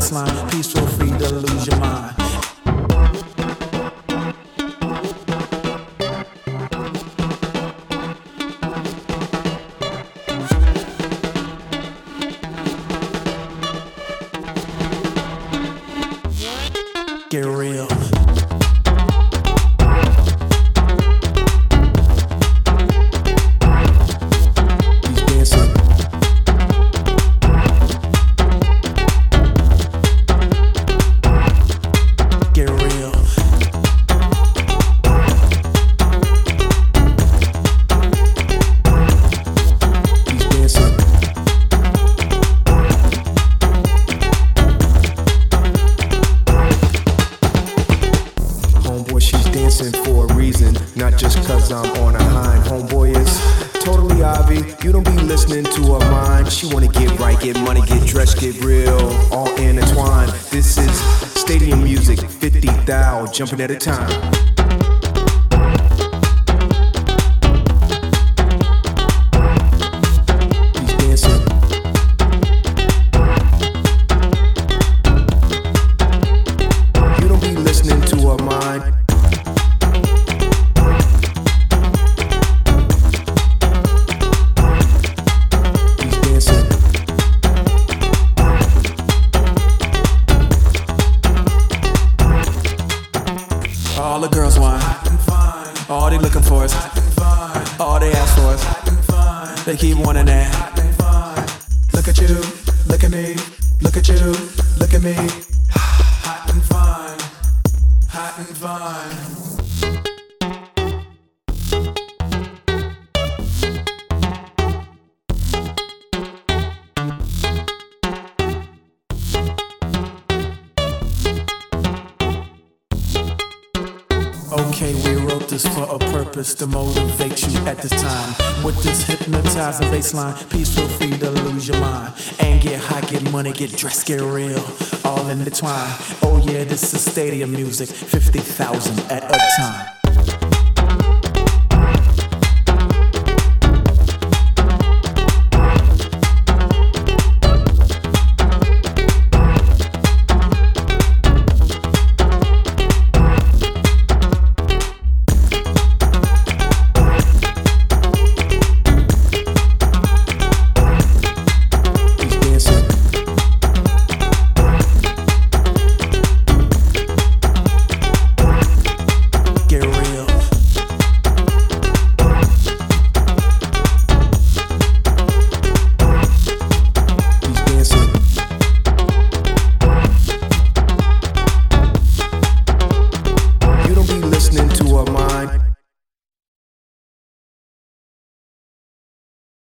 baseline. Peaceful, free to lose your mind. Get real. For a reason, not just cause I'm on a hind. Homeboy is totally obvious. You don't be listening to her mind. She wanna get right, get money, get dressed, get real, all intertwined. This is stadium music, 50,000 jumping at a time. All the girls want, all they looking for is, all they ask for is, they keep wanting that. Look at you, look at me, look at you, look at me. Hot and fine, hot and fine. Okay, we wrote this for a purpose, to motivate you at this time. With this hypnotizing baseline, peaceful, free to lose your mind. And get high, get money, get dressed, get real, all intertwined. Oh yeah, this is stadium music, 50,000 at a time.